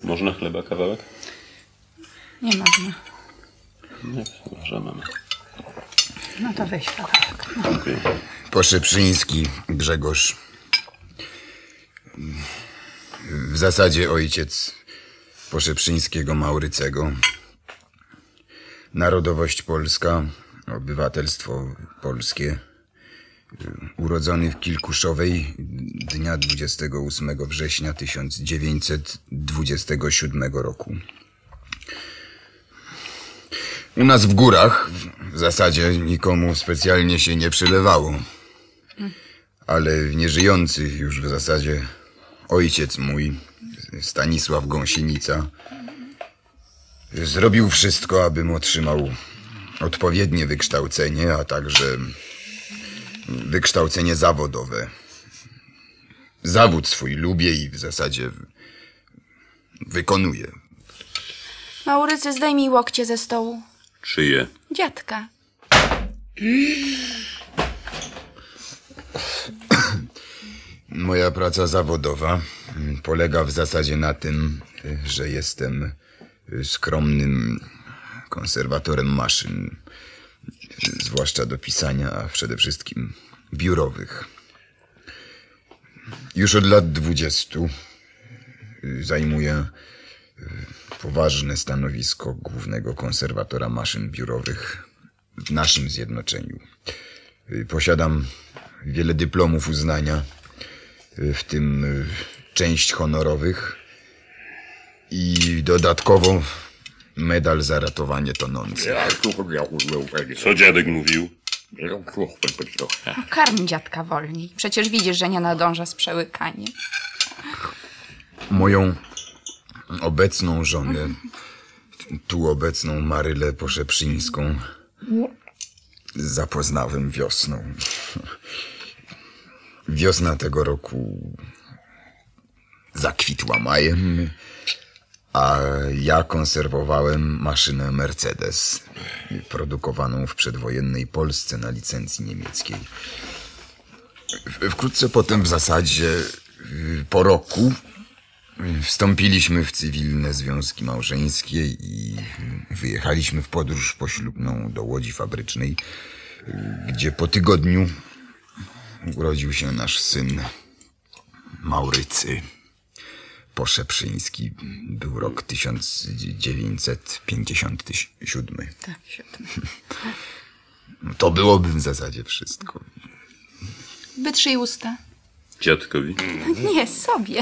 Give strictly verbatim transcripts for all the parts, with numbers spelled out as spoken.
Można chleba kawałek? Nie można. Nie, dobrze, mamy. No to weź kawałek. No. Okay. Poszeprzyński Grzegorz. W zasadzie ojciec Poszeprzyńskiego Maurycego. Narodowość polska, obywatelstwo polskie. Urodzony w Kilkuszowej dnia dwudziestego ósmego września tysiąc dziewięćset dwudziestego siódmego roku. U nas w górach w zasadzie nikomu specjalnie się nie przylewało. Ale nieżyjący już w zasadzie ojciec mój, Stanisław Gąsienica, zrobił wszystko, abym otrzymał odpowiednie wykształcenie, a także wykształcenie zawodowe. Zawód swój lubię i w zasadzie wykonuję. Maurycy, zdejmij łokcie ze stołu. Czyje? Dziadka. Moja praca zawodowa polega w zasadzie na tym, że jestem skromnym konserwatorem maszyn, zwłaszcza do pisania, a przede wszystkim biurowych. Już od lat dwudziestu zajmuję poważne stanowisko głównego konserwatora maszyn biurowych w naszym zjednoczeniu. Posiadam wiele dyplomów uznania, w tym część honorowych i dodatkowo medal za ratowanie tonących. Co dziadek mówił? No, karm dziadka wolniej. Przecież widzisz, że nie nadąża z przełykaniem. Moją obecną żonę, tu obecną Marylę Poszeprzyńską, zapoznałem wiosną. Wiosna tego roku zakwitła majem, a ja konserwowałem maszynę Mercedes, produkowaną w przedwojennej Polsce na licencji niemieckiej. Wkrótce potem, w zasadzie po roku, wstąpiliśmy w cywilne związki małżeńskie i wyjechaliśmy w podróż poślubną do Łodzi Fabrycznej, gdzie po tygodniu urodził się nasz syn Maurycy Poszeprzyński. Był rok tysiąc dziewięćset pięćdziesiąty siódmy. Tak, siódmy. To byłoby w zasadzie wszystko. Wytrzyj usta. Dziadkowi? Nie, sobie.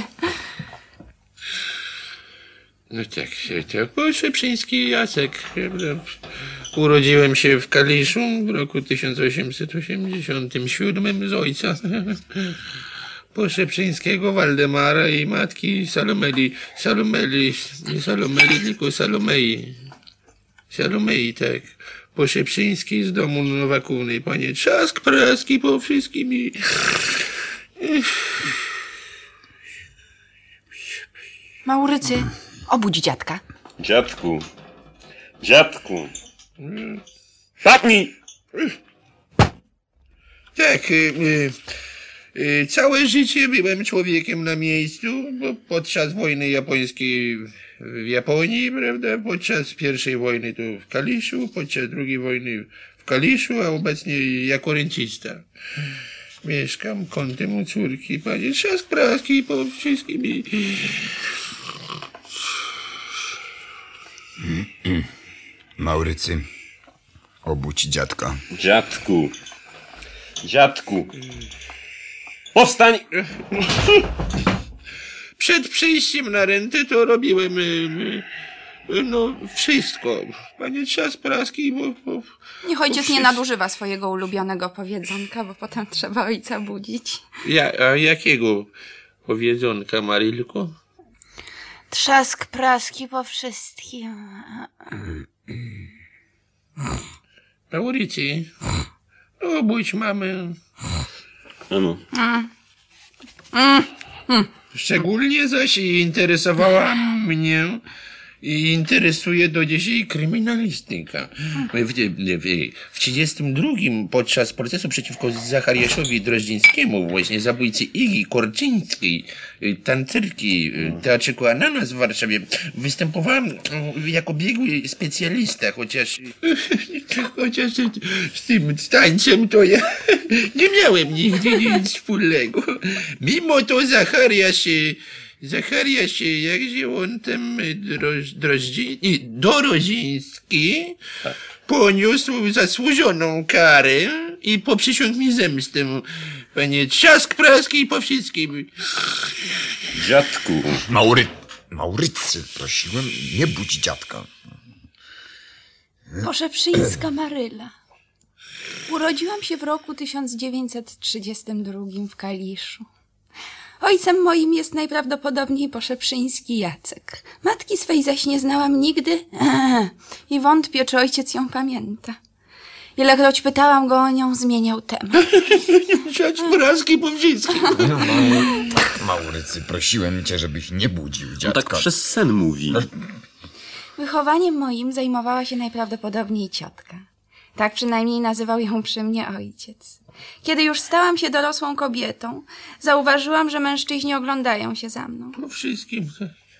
No tak, tak. Poszeprzyński Jacek. Urodziłem się w Kaliszu w roku tysiąc osiemset osiemdziesiątym siódmym z ojca Poszeprzyńskiego Waldemara i matki Salomeli. Salomeli, nie Salomeli, tylko Salomei. Salomei, tak. Poszeprzyński z domu Nowakównej. Panie, trzask praski po wszystkim i... Maurycy, obudź dziadka. Dziadku. Dziadku. Szatni! Tak, y, y, y, całe życie byłem człowiekiem na miejscu, bo podczas wojny japońskiej w Japonii, prawda, podczas pierwszej wojny tu w Kaliszu, podczas drugiej wojny w Kaliszu, a obecnie jako rencista. Mieszkam kątem u córki, panie, trzask praski po wszystkim i... Maurycy, obudź dziadka. Dziadku. Dziadku. Powstań! Przed przyjściem na rentę to robiłem, y, y, no, wszystko. Panie, trzask praski, bo... bo Niech ojciec bo nie nadużywa swojego ulubionego powiedzonka, bo potem trzeba ojca budzić. Ja, a jakiego powiedzonka, Marylko? Trzask praski po wszystkim. Maurycy, obudź mamę. Ano. Szczególnie zaś interesowała mnie i interesuje do dzisiaj kryminalistyka. W, w, w trzydziestym drugim podczas procesu przeciwko Zachariaszowi Droździńskiemu, właśnie zabójcy Igi Korczyńskiej, tancerki teatrzyku Ananas w Warszawie, występowałem jako biegły specjalista, chociaż chociaż z tym tańcem to ja nie miałem nigdy nic wspólnego. Mimo to Zachariasz Zachariasz, jakże on tam droż, drożdzi, nie, Doroziński poniósł zasłużoną karę i poprzysiągł mi zemstę. Panie Trzask Praski i po wszystkim. Dziadku. Maury... Maurycy, prosiłem, nie budź dziadka. Poszeprzyńska Maryla. Urodziłam się w roku tysiąc dziewięćset trzydziestym drugim w Kaliszu. Ojcem moim jest najprawdopodobniej Poszeprzyński Jacek. Matki swej zaś nie znałam nigdy eee, i wątpię, czy ojciec ją pamięta. Ilekroć pytałam go o nią, zmieniał temat. Trzask Praski po wszystkim. Maurycy, prosiłem cię, żebyś nie budził On dziadka. tak przez sen mówi. Wychowaniem moim zajmowała się najprawdopodobniej ciotka. Tak przynajmniej nazywał ją przy mnie ojciec. Kiedy już stałam się dorosłą kobietą, zauważyłam, że mężczyźni oglądają się za mną. Po wszystkim.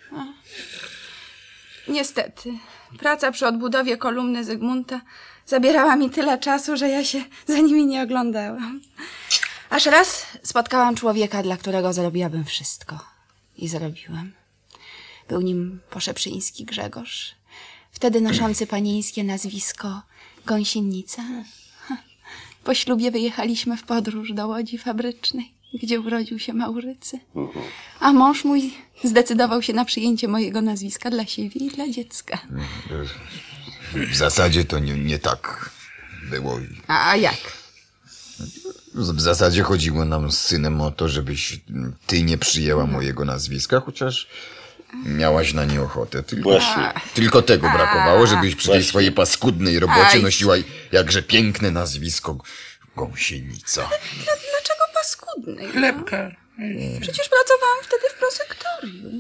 Niestety, praca przy odbudowie kolumny Zygmunta zabierała mi tyle czasu, że ja się za nimi nie oglądałam. Aż raz spotkałam człowieka, dla którego zrobiłabym wszystko. I zrobiłam. Był nim Poszeprzyński Grzegorz, wtedy noszący panieńskie nazwisko Gąsienica. Po ślubie wyjechaliśmy w podróż do Łodzi Fabrycznej, gdzie urodził się Maurycy. A mąż mój zdecydował się na przyjęcie mojego nazwiska dla siebie i dla dziecka. W zasadzie to nie, nie tak było. A jak? W zasadzie chodziło nam z synem o to, żebyś ty nie przyjęła mojego nazwiska, chociaż miałaś na nie ochotę. Tylko, Właśnie. tylko tego brakowało, żebyś przy tej Właśnie. swojej paskudnej robocie Aj. nosiła jakże piękne nazwisko Gąsienica. Dlaczego paskudny? Klepka. Przecież pracowałam wtedy w prosektorium.